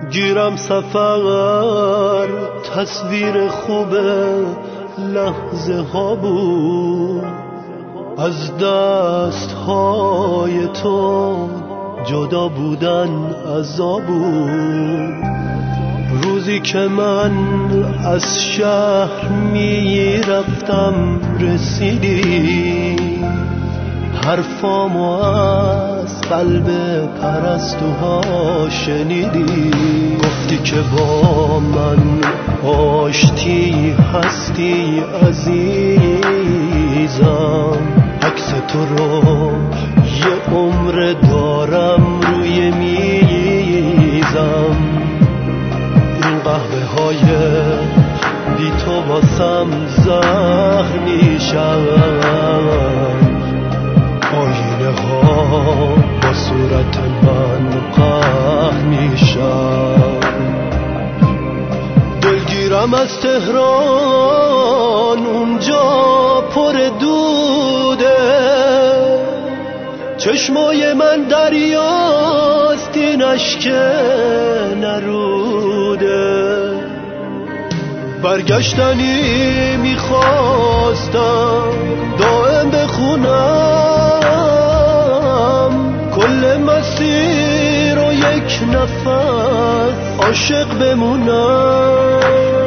گیرم سفر تصویر خوب لحظه ها بود، از دست های تو جدا بودن عذاب بود. روزی که من از شهر می رفتم رسیدی، حرفامو از قلب پرستوها شنیدی. گفتی که با من آشتی هستی عزیزم، عکس تو رو یه عمر دارم روی میزم. این قهوه های بی تو واسم زهر میشن، آینه ها با صورت من قهر میشن. دلگیرم از تهران اونجا پر دوده، چشمای من دریاست این اشک نروده. برگشتنی میخواستم دائم بخونم، کل مسیر و یک نفس عاشق بمونم.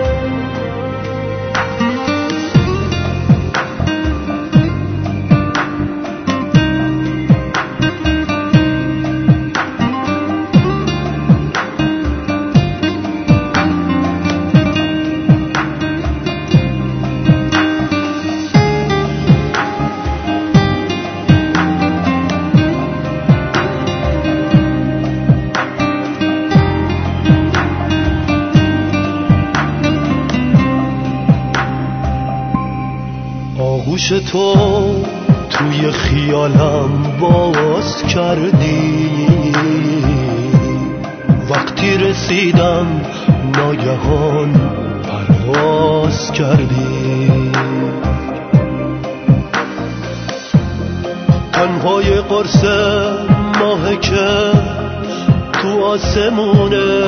آغوش تو توی خیالم باز کردی، وقتی رسیدم ناگهان پرواز کردی. تنهای قرص ماه که تو آسمونه،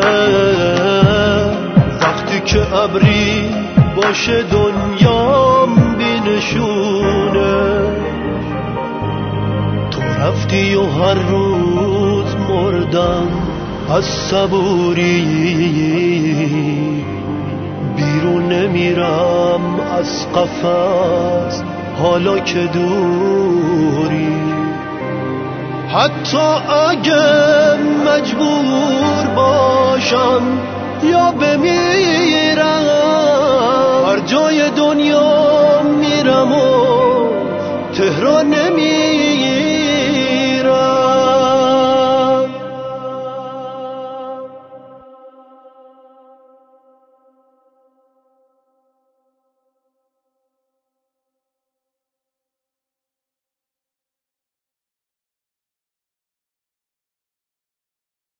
وقتی که ابری باشه دنیام نشونه. تو رفتی و هر روز مردم از صبوری، بیرون نمیرم از قفس حالا که دوری. حتی اگه مجبور باشم یا بمیرم، هر جای دنیا میرم و تهران نمیرم.